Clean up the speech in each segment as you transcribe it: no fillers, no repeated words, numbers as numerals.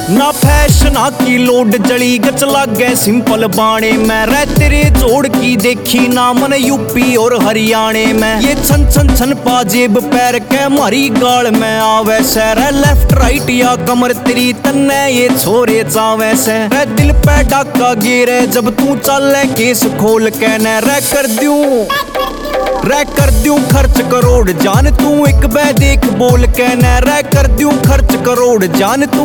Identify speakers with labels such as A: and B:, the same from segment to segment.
A: ना फैशना की लोड जड़ी गच लागे सिंपल बाणे में रह तेरे जोड़ की देखी ना मन यूपी और हरियाणे में ये छन छन छन पाजेब पैर के मारी गाल में आवे से रह लेफ्ट राइट या कमर तेरी तन्ने ये छोरे चावे से रह दिल पे डाका गिरे जब तू चले केस खोल के न रह कर दूं खर्च करोड़ जान तू एक बे देख बोल के न रह कर दूं खर्च करोड़ जान तू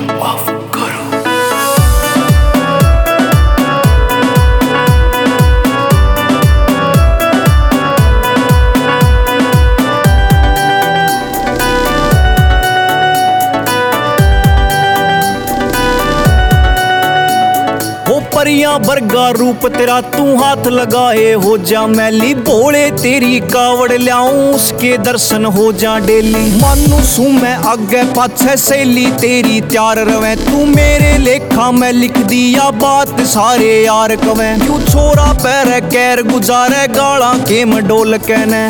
A: परियां बरगा रूप तेरा तू हाथ लगाए हो जा मैली भोले तेरी कावड़ ल्याऊं उसके दर्शन हो जा डेली मानू सू मैं आगे पाछे सहेली तेरी त्यार रवे तू मेरे लेखा में लिख दिया बात सारे यार कवे क्यों छोरा पैर कैर गुजारे गाला के मडोल कहने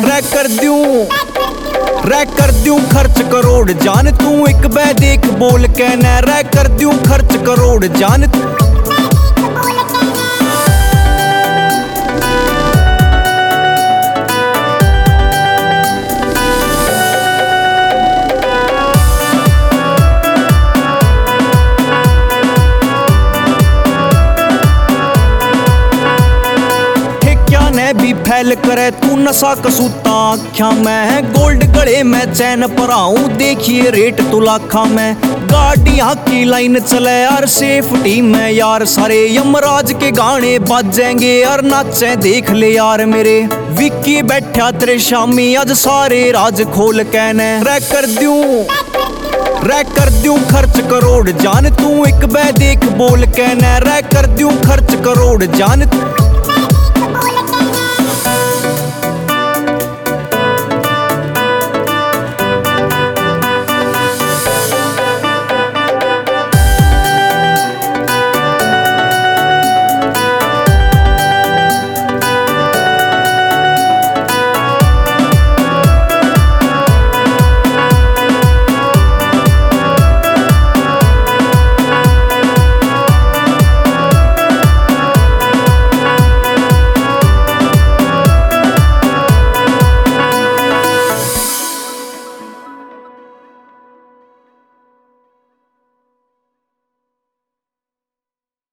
A: रह कर दूं खर्च करोड़ जान तू एक बे देख बोल कहने रह कर दूं खर्च करोड़ जान तू भी फैल करे तू नशा कसूता आख्या मैं गोल्ड गले में चैन पराऊं देखिए रेट तू लाखा में गाड़ियां की लाइन चले यार सेफ्टी में यार सारे यमराज के गाने बाजेंगे यार नाचे देख ले यार मेरे विक्की बैठा तेरे शामी आज सारे राज खोल कहने रह कर दूं खर्च करोड़ जान तू एक बे देख बोल कहने रह कर दूं खर्च करोड़ जान तू